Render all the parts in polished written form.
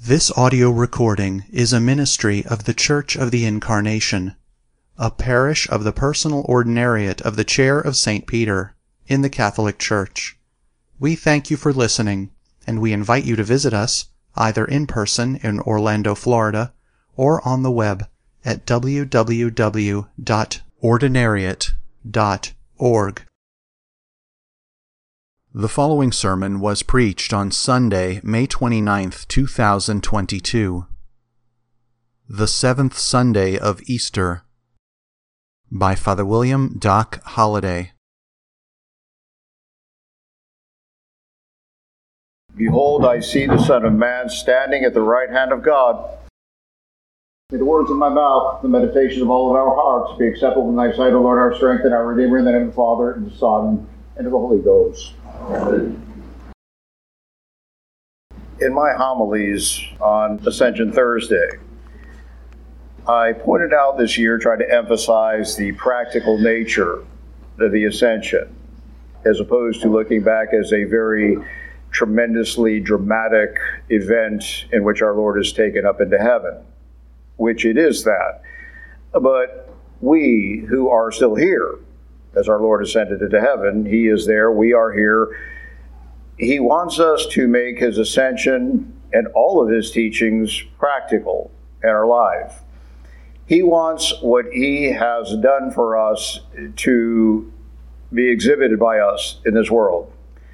This audio recording is a ministry of the Church of the Incarnation, a parish of the personal ordinariate of the Chair of St. Peter in the Catholic Church. We thank you for listening, and we invite you to visit us either in person in Orlando, Florida, or on the web at www.ordinariate.org. The following sermon was preached on Sunday, May 29th, 2022, the seventh Sunday of Easter, by Father William Doc Holliday. Behold, I see the Son of Man standing at the right hand of God. May the words of my mouth, the meditation of all of our hearts be acceptable in thy sight, O Lord, our strength and our Redeemer, in the name of the Father, and the Son, and of the Holy Ghost. Amen. In my homilies on Ascension Thursday, I pointed out this year, tried to emphasize the practical nature of the Ascension, as opposed to looking back as a very tremendously dramatic event in which our Lord is taken up into heaven, which it is that. But we who are still here, as our Lord ascended into heaven, He is there, we are here. He wants us to make His ascension and all of His teachings practical in our life. He wants what He has done for us to be exhibited by us in this world.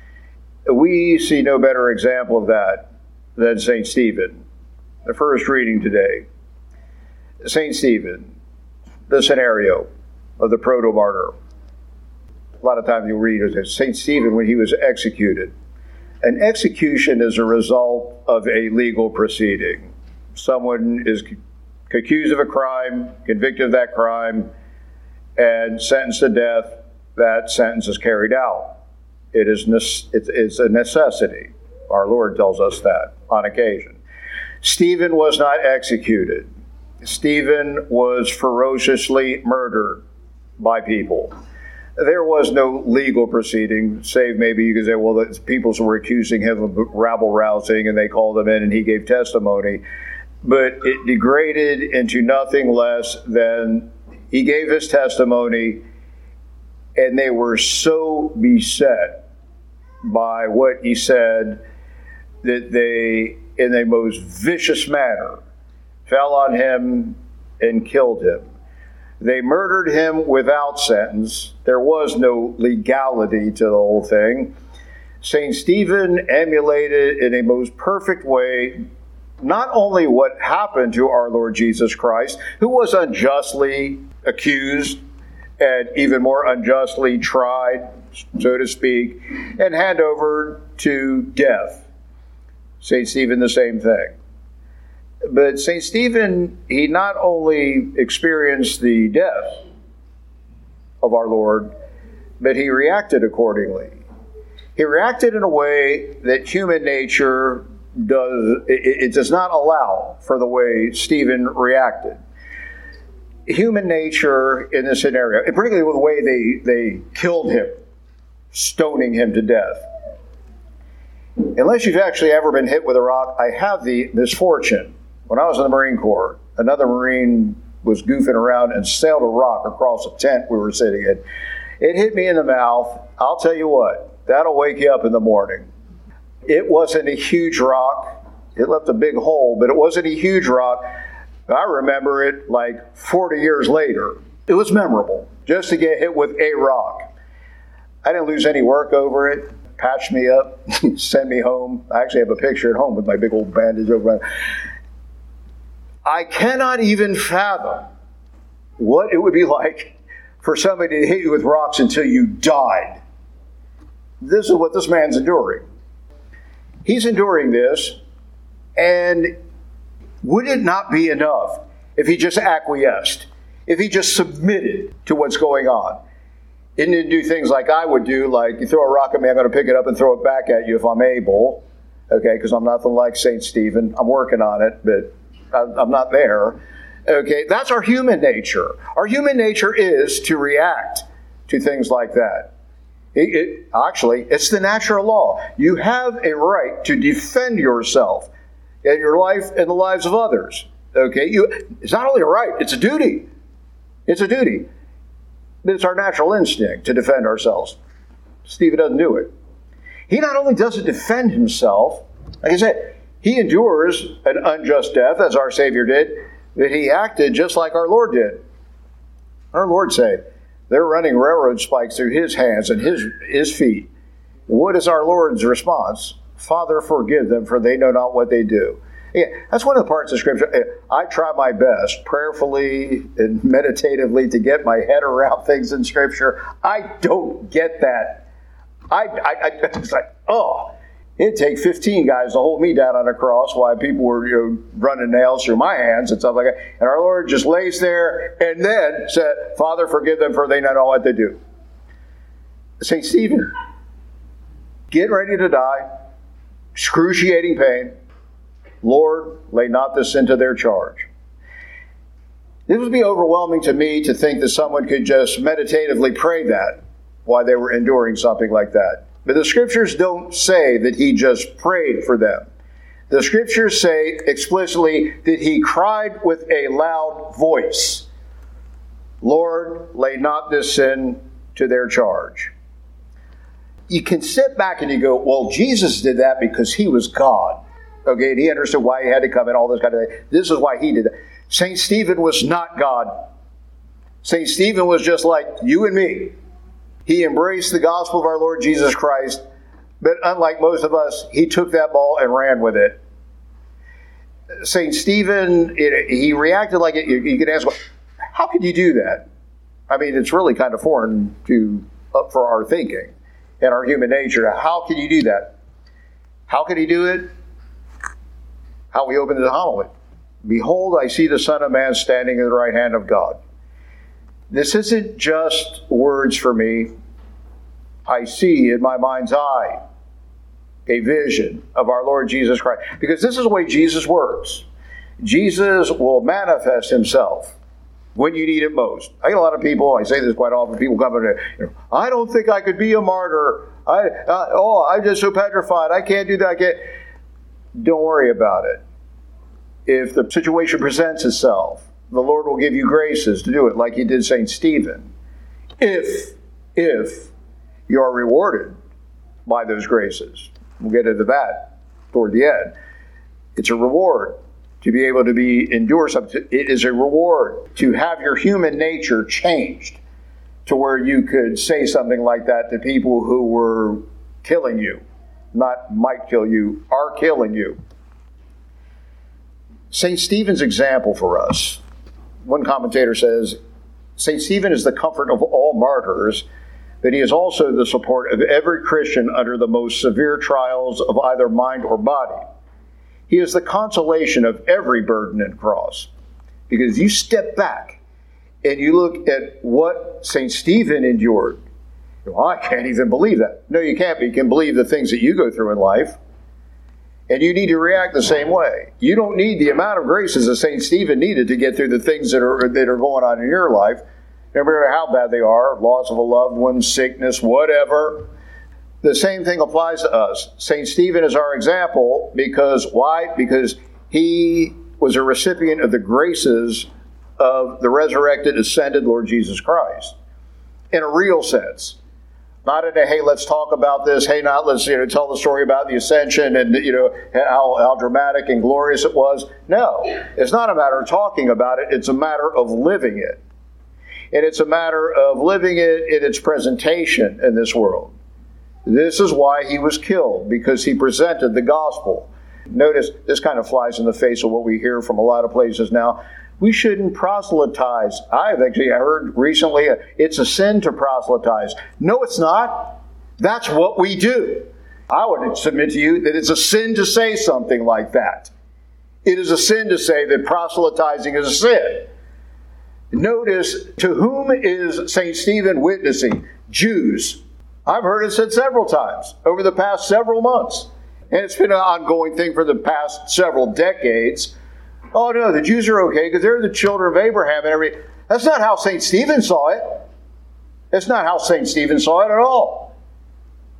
We see no better example of that than St. Stephen. The first reading today. St. Stephen, the scenario of the proto-martyr. A lot of times you read it as St. Stephen when he was executed. An execution is a result of a legal proceeding. Someone is accused of a crime, convicted of that crime, and sentenced to death. That sentence is carried out. It's a necessity. Our Lord tells us that on occasion. Stephen was not executed. Stephen was ferociously murdered by people. There was no legal proceeding, save maybe you could say, well, the people were accusing him of rabble-rousing, and they called him in and he gave testimony. But it degraded into nothing less than he gave his testimony, and they were so beset by what he said that they, in a most vicious manner, fell on him and killed him. They murdered him without sentence. There was no legality to the whole thing. St. Stephen emulated in a most perfect way not only what happened to our Lord Jesus Christ, who was unjustly accused and even more unjustly tried, so to speak, and handed over to death. St. Stephen, the same thing. But St. Stephen, he not only experienced the death of our Lord, but he reacted accordingly. He reacted in a way that human nature does not allow for the way Stephen reacted. Human nature in this scenario, and particularly with the way they killed him, stoning him to death. Unless you've actually ever been hit with a rock, I have the misfortune. When I was in the Marine Corps, another Marine was goofing around and sailed a rock across a tent we were sitting in. It hit me in the mouth. I'll tell you what, that'll wake you up in the morning. It wasn't a huge rock. It left a big hole, but it wasn't a huge rock. I remember it like 40 years later. It was memorable just to get hit with a rock. I didn't lose any work over it. Patched me up, sent me home. I actually have a picture at home with my big old bandage over my... I cannot even fathom what it would be like for somebody to hit you with rocks until you died. This is what this man's enduring. He's enduring this, and would it not be enough if he just acquiesced, if he just submitted to what's going on? He didn't do things like I would do, like you throw a rock at me, I'm going to pick it up and throw it back at you if I'm able, okay, because I'm nothing like St. Stephen. I'm working on it, but I'm not there. Okay, that's our human nature. Our human nature is to react to things like that. Actually, it's the natural law. You have a right to defend yourself. in your life and the lives of others. Okay, it's not only a right, it's a duty. It's a duty. But it's our natural instinct to defend ourselves. Stephen doesn't do it. He not only doesn't defend himself, like I said, he endures an unjust death, as our Savior did, but he acted just like our Lord did. Our Lord said, they're running railroad spikes through his hands and his feet. What is our Lord's response? Father, forgive them, for they know not what they do. Yeah, that's one of the parts of Scripture. I try my best, prayerfully and meditatively, to get my head around things in Scripture. I don't get that. It's like, it'd take 15 guys to hold me down on a cross while people were running nails through my hands and stuff like that. And our Lord just lays there and then said, Father, forgive them, for they know not what they do. St. Stephen, getting ready to die, excruciating pain. Lord, lay not this sin to their charge. It would be overwhelming to me to think that someone could just meditatively pray that while they were enduring something like that. But the Scriptures don't say that he just prayed for them. The Scriptures say explicitly that he cried with a loud voice, Lord, lay not this sin to their charge. You can sit back and you go, well, Jesus did that because he was God. Okay, and he understood why he had to come and all this kind of thing. This is why he did that. St. Stephen was not God. St. Stephen was just like you and me. He embraced the gospel of our Lord Jesus Christ, but unlike most of us, he took that ball and ran with it. St. Stephen, he reacted like it. You can ask, how could you do that? I mean, it's really kind of foreign for our thinking and our human nature. How can you do that? How could he do it? How we open the homily. Behold, I see the Son of Man standing at the right hand of God. This isn't just words for me. I see in my mind's eye a vision of our Lord Jesus Christ. Because this is the way Jesus works. Jesus will manifest himself when you need it most. I get a lot of people, I say this quite often, people come in, I don't think I could be a martyr. I'm just so petrified. I can't do that. Don't worry about it. If the situation presents itself, the Lord will give you graces to do it, like he did St. Stephen. If you are rewarded by those graces. We'll get into that toward the end. It's a reward to be able to endure something. It is a reward to have your human nature changed to where you could say something like that to people who were killing you. Not might kill you, are killing you. St. Stephen's example for us. One commentator says, St. Stephen is the comfort of all martyrs, but he is also the support of every Christian under the most severe trials of either mind or body. He is the consolation of every burden and cross. Because you step back and you look at what St. Stephen endured. Well, I can't even believe that. No, you can't. But you can believe the things that you go through in life. And you need to react the same way. You don't need the amount of graces that St. Stephen needed to get through the things that are going on in your life, no matter how bad they are, loss of a loved one, sickness, whatever. The same thing applies to us. St. Stephen is our example because why? Because he was a recipient of the graces of the resurrected, ascended Lord Jesus Christ. In a real sense. Not in a, hey, let's talk about this. Hey, now let's tell the story about the ascension and how dramatic and glorious it was. No, it's not a matter of talking about it. It's a matter of living it. And it's a matter of living it in its presentation in this world. This is why he was killed, because he presented the gospel. Notice, this kind of flies in the face of what we hear from a lot of places now. We shouldn't proselytize. I heard recently, it's a sin to proselytize. No, it's not. That's what we do. I would submit to you that it's a sin to say something like that. It is a sin to say that proselytizing is a sin. Notice, to whom is St. Stephen witnessing? Jews. I've heard it said several times over the past several months. And it's been an ongoing thing for the past several decades. Oh no, the Jews are okay because they're the children of Abraham and everything. That's not how St. Stephen saw it. That's not how St. Stephen saw it at all.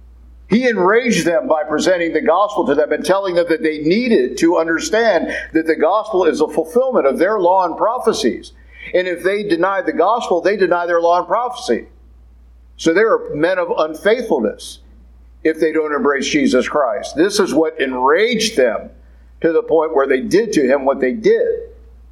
He enraged them by presenting the gospel to them and telling them that they needed to understand that the gospel is a fulfillment of their law and prophecies. And if they deny the gospel, they deny their law and prophecy. So they are men of unfaithfulness if they don't embrace Jesus Christ. This is what enraged them to the point where they did to him what they did.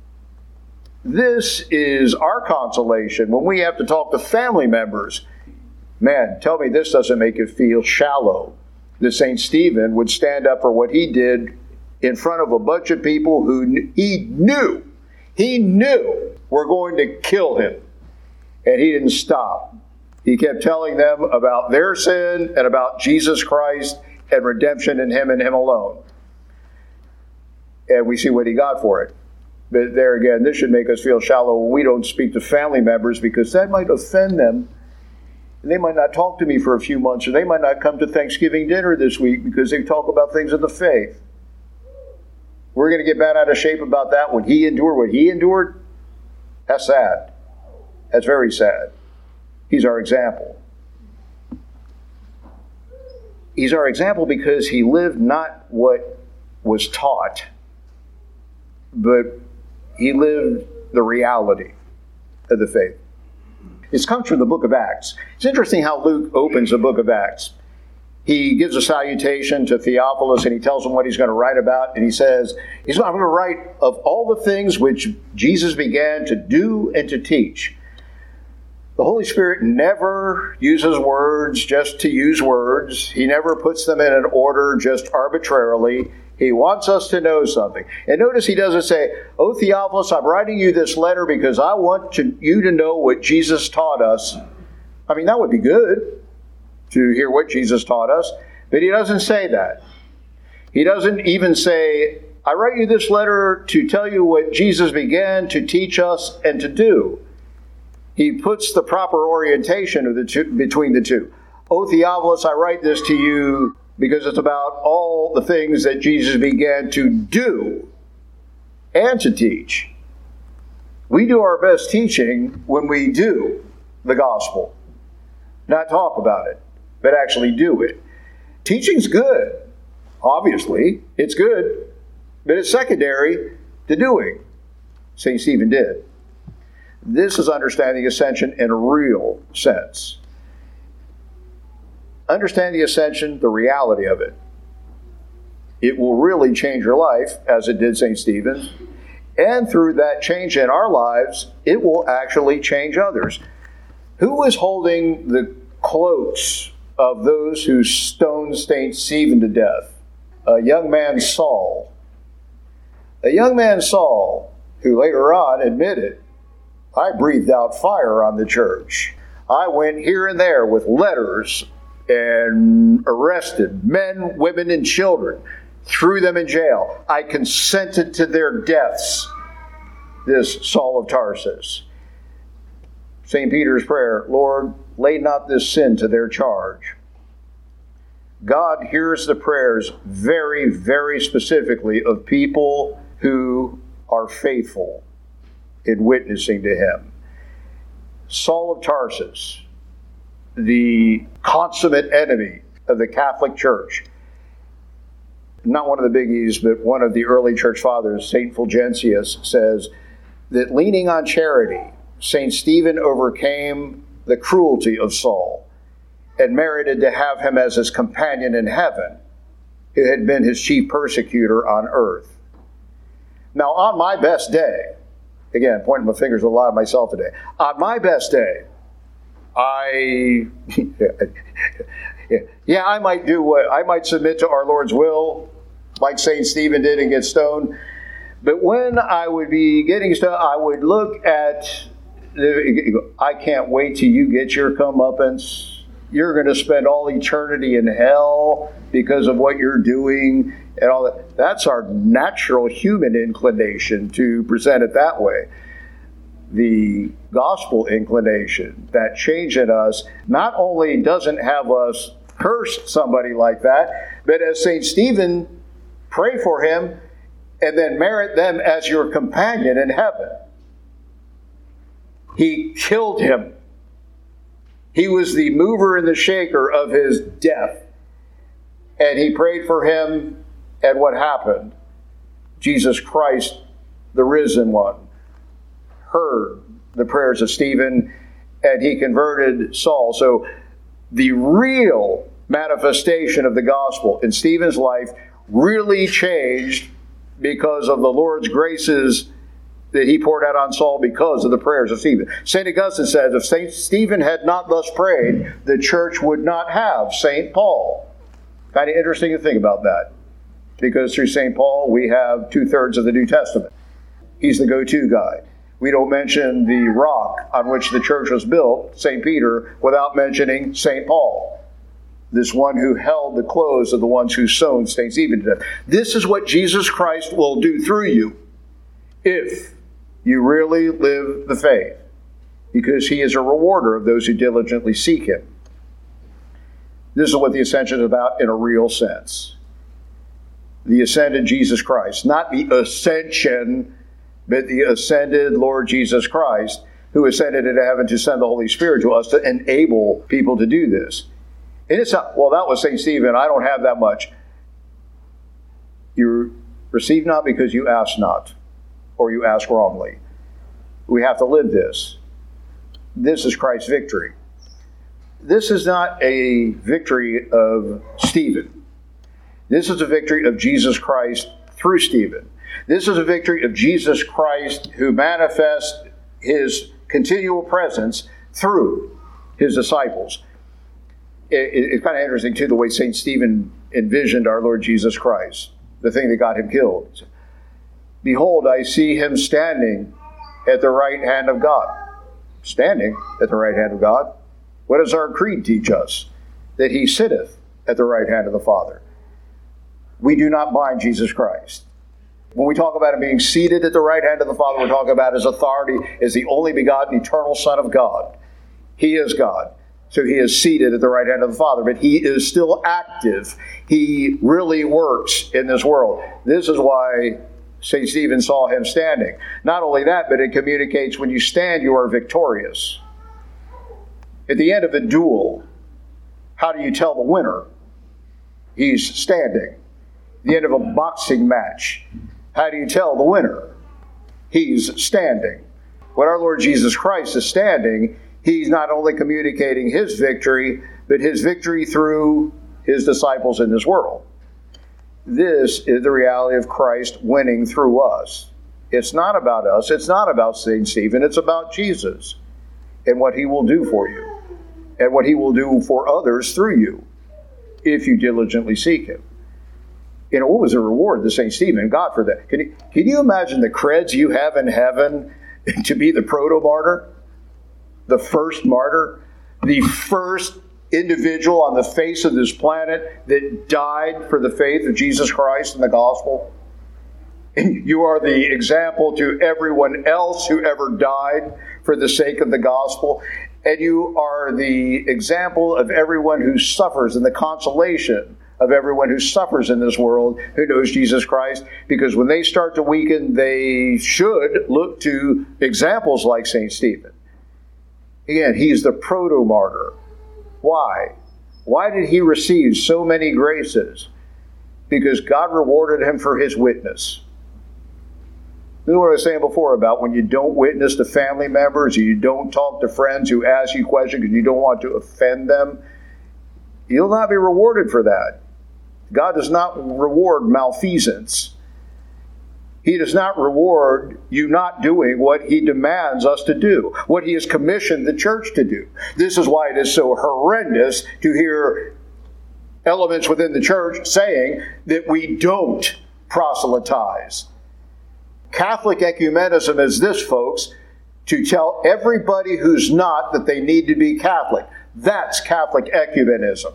This is our consolation when we have to talk to family members. Man, tell me this doesn't make you feel shallow. That St. Stephen would stand up for what he did in front of a bunch of people who he knew were going to kill him. And he didn't stop. He kept telling them about their sin and about Jesus Christ and redemption in him and him alone. And we see what he got for it. But there again, this should make us feel shallow when we don't speak to family members, because that might offend them. They might not talk to me for a few months, or they might not come to Thanksgiving dinner this week because they talk about things of the faith. We're going to get bent out of shape about that when he endured what he endured. That's sad. That's very sad. He's our example. He's our example because he lived not what was taught, but he lived the reality of the faith. It comes from the book of Acts. It's interesting how Luke opens the book of Acts. He gives a salutation to Theophilus and he tells him what he's going to write about. And he says, I'm going to write of all the things which Jesus began to do and to teach. The Holy Spirit never uses words just to use words. He never puts them in an order just arbitrarily. He wants us to know something. And notice he doesn't say, "Oh, Theophilus, I'm writing you this letter because I want you to know what Jesus taught us." I mean, that would be good to hear what Jesus taught us. But he doesn't say that. He doesn't even say, "I write you this letter to tell you what Jesus began to teach us and to do." He puts the proper orientation of the two, between the two. "Oh, Theophilus, I write this to you because it's about all the things that Jesus began to do and to teach." We do our best teaching when we do the gospel. Not talk about it, but actually do it. Teaching's good. Obviously, it's good, but it's secondary to doing. St. Stephen did. This is understanding ascension in a real sense. Understand the ascension, the reality of it. It will really change your life, as it did St. Stephen's. And through that change in our lives, it will actually change others. Who was holding the cloaks of those who stoned St. Stephen to death? A young man, Saul. A young man, Saul, who later on admitted, "I breathed out fire on the church. I went here and there with letters and arrested men, women, and children, threw them in jail. I consented to their deaths." This Saul of Tarsus. St. Peter's prayer, "Lord, lay not this sin to their charge." God hears the prayers very, very specifically of people who are faithful in witnessing to him. Saul of Tarsus, the consummate enemy of the Catholic Church. Not one of the biggies, but one of the early church fathers, St. Fulgentius, says that leaning on charity, St. Stephen overcame the cruelty of Saul and merited to have him as his companion in heaven, who had been his chief persecutor on earth. Now, on my best day, again, pointing my fingers a lot at myself today, on my best day, I might submit to our Lord's will, like St. Stephen did, and get stoned. But when I would be getting stoned, I would look at, I can't wait till you get your comeuppance. You're going to spend all eternity in hell because of what you're doing and all that. That's our natural human inclination to present it that way. The gospel inclination, that change in us, not only doesn't have us curse somebody like that, but as St. Stephen, pray for him and then merit them as your companion in heaven. He killed him. He was the mover and the shaker of his death. And he prayed for him, and what happened? Jesus Christ, the risen one, heard the prayers of Stephen, and he converted Saul. So the real manifestation of the gospel in Stephen's life really changed because of the Lord's graces that he poured out on Saul because of the prayers of Stephen. St. Augustine says, if St. Stephen had not thus prayed, the church would not have St. Paul. Kind of interesting to think about that, because through St. Paul we have 2/3 of the New Testament. He's the go-to guy. We don't mention the rock on which the church was built, St. Peter, without mentioning St. Paul, this one who held the clothes of the ones who stoned St. Stephen to death. This is what Jesus Christ will do through you if you really live the faith, because he is a rewarder of those who diligently seek him. This is what the ascension is about in a real sense. The ascended Jesus Christ, not the ascension, but the ascended Lord Jesus Christ, who ascended into heaven to send the Holy Spirit to us to enable people to do this. And it's not, well, that was St. Stephen, I don't have that much. You receive not because you ask not, or you ask wrongly. We have to live this. This is Christ's victory. This is not a victory of Stephen. This is a victory of Jesus Christ through Stephen. This is a victory of Jesus Christ who manifests his continual presence through his disciples. It's kind of interesting, too, the way St. Stephen envisioned our Lord Jesus Christ, the thing that got him killed. Behold, I see him standing at the right hand of God. Standing at the right hand of God. What does our creed teach us? That he sitteth at the right hand of the Father. We do not bind Jesus Christ. When we talk about him being seated at the right hand of the Father, we're talking about his authority as the only begotten eternal Son of God. He is God. So he is seated at the right hand of the Father, but he is still active. He really works in this world. This is why St. Stephen saw him standing. Not only that, but it communicates when you stand, you are victorious. At the end of a duel, how do you tell the winner? He's standing. At the end of a boxing match, how do you tell the winner? He's standing. When our Lord Jesus Christ is standing, he's not only communicating his victory, but his victory through his disciples in this world. This is the reality of Christ winning through us. It's not about us. It's not about St. Stephen. It's about Jesus and what he will do for you and what he will do for others through you if you diligently seek him. You know, what was the reward to St. Stephen? God for that. Can you imagine the creds you have in heaven to be the proto-martyr? The first martyr? The first individual on the face of this planet that died for the faith of Jesus Christ and the gospel? And you are the example to everyone else who ever died for the sake of the gospel. And you are the example of everyone who suffers and the consolation of everyone who suffers in this world who knows Jesus Christ. Because when they start to weaken, they should look to examples like St. Stephen. Again, he's the proto-martyr. Why? Why did he receive so many graces? Because God rewarded him for his witness. This is what I was saying before about when you don't witness to family members, or you don't talk to friends who ask you questions because you don't want to offend them. You'll not be rewarded for that. God does not reward malfeasance. He does not reward you not doing what he demands us to do, what he has commissioned the church to do. This is why it is so horrendous to hear elements within the church saying that we don't proselytize. Catholic ecumenism is this, folks, to tell everybody who's not that they need to be Catholic. That's Catholic ecumenism.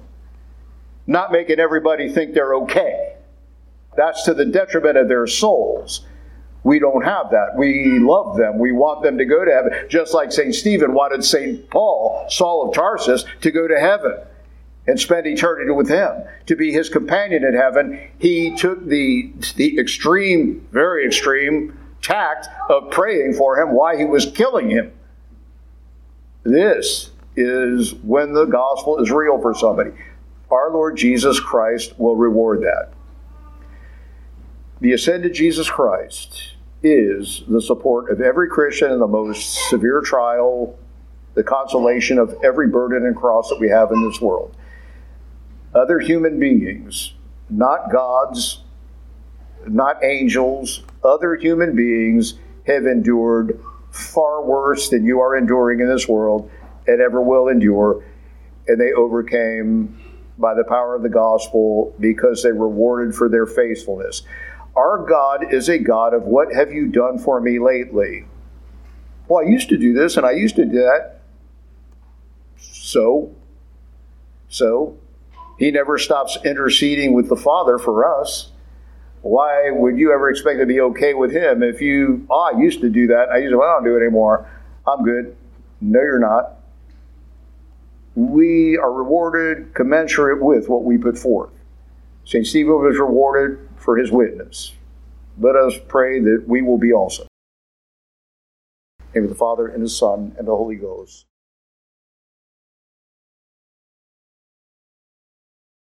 Not making everybody think they're okay. That's to the detriment of their souls. We don't have that. We love them. We want them to go to heaven. Just like St. Stephen wanted St. Paul, Saul of Tarsus, to go to heaven and spend eternity with him, to be his companion in heaven. He took the extreme, very extreme tact of praying for him while he was killing him. This is when the gospel is real for somebody. our Lord Jesus Christ will reward that. The ascended Jesus Christ is the support of every Christian in the most severe trial, the consolation of every burden and cross that we have in this world. Other human beings, not gods, not angels, other human beings have endured far worse than you are enduring in this world and ever will endure, and they overcame by the power of the gospel because they were rewarded for their faithfulness. Our God is a God of what have you done for me lately? Well, I used to do this and I used to do that. So, he never stops interceding with the Father for us. Why would you ever expect to be okay with him if you, I used to do that, I don't do it anymore, I'm good. No, you're not. We are rewarded commensurate with what we put forth. St. Stephen was rewarded for his witness. Let us pray that we will be also. In the name of the Father, and the Son, and the Holy Ghost.